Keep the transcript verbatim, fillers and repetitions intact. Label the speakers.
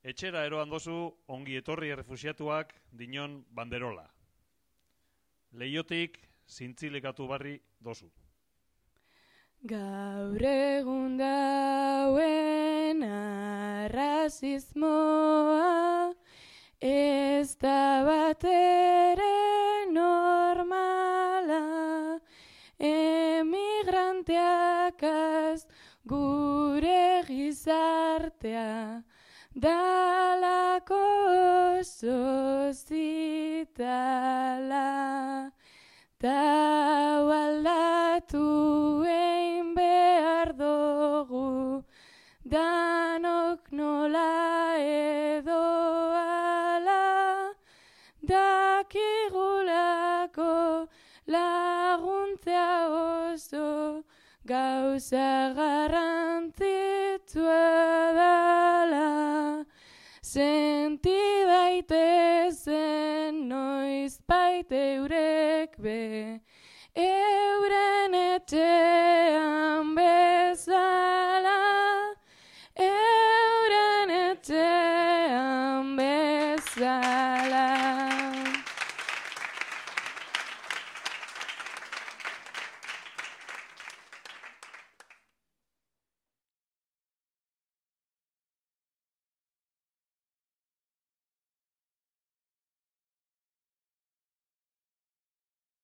Speaker 1: Etxera eroan dozu ongi etorri errefusiatuak dinon banderola. Leiotik zintzilikatu barri dozu.
Speaker 2: Gaur egun dauen arrazismoa ez da batere normala, emigranteakaz gure gizartea dalako oso zitala. Tau aldatu egin behar dugu, danok nola edo ala, dakigulako laguntzea oso gauza garrantzitsua dala. Senti daitezen noizbait eurek be, euren etxean bezala, euren etxean bezala.